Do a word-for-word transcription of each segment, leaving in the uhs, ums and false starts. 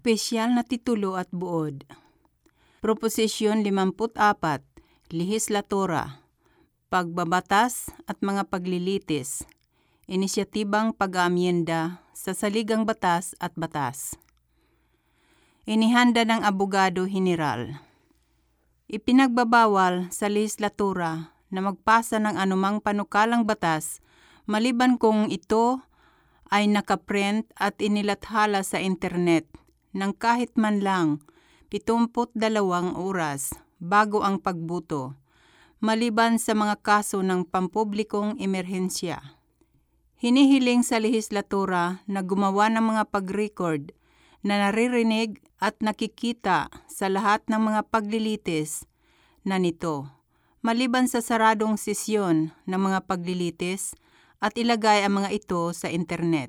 Espesyal na titulo at buod. Proposisyon limampu't apat, Lehislatura, Pagbabatas at mga paglilitis, Inisyatibang pag-aamyenda sa saligang batas at batas. Inihanda ng Abogado General. Ipinagbabawal sa lehislatura na magpasa ng anumang panukalang batas maliban kung ito ay nakaprint at inilathala sa internet ng kahit man lang pitungput dalawang oras bago ang pagbuto, maliban sa mga kaso ng pampublikong emerhensya. Hinihiling sa lehislatura na gumawa ng mga pag-record na naririnig at nakikita sa lahat ng mga paglilitis na nito, maliban sa saradong sesyon ng mga paglilitis at ilagay ang mga ito sa internet.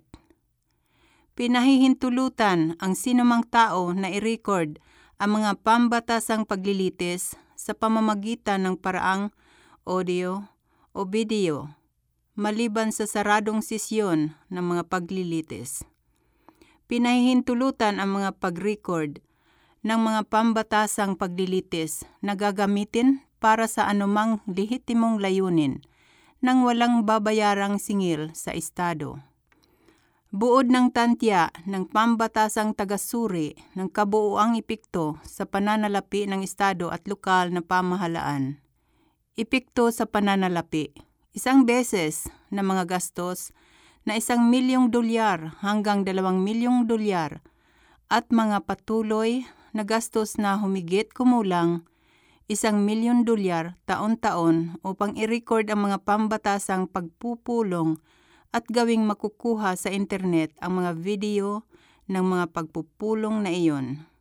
Pinahihintulutan ang sinumang tao na i-record ang mga pambatasang paglilitis sa pamamagitan ng paraang audio o video, maliban sa saradong sesyon ng mga paglilitis. Pinahihintulutan ang mga pag-record ng mga pambatasang paglilitis na gagamitin para sa anumang lehitimong layunin nang walang babayarang singil sa Estado. Buod ng tantya ng pambatasang tagasuri ng kabuuang epekto sa pananalapi ng Estado at lokal na pamahalaan. Epekto sa pananalapi. Isang beses na mga gastos na isang milyong dolyar hanggang dalawang milyong dolyar at mga patuloy na gastos na humigit kumulang isang milyon dolyar taon-taon upang i-record ang mga pambatasang pagpupulong at gawing makukuha sa internet ang mga video ng mga pagpupulong na iyon.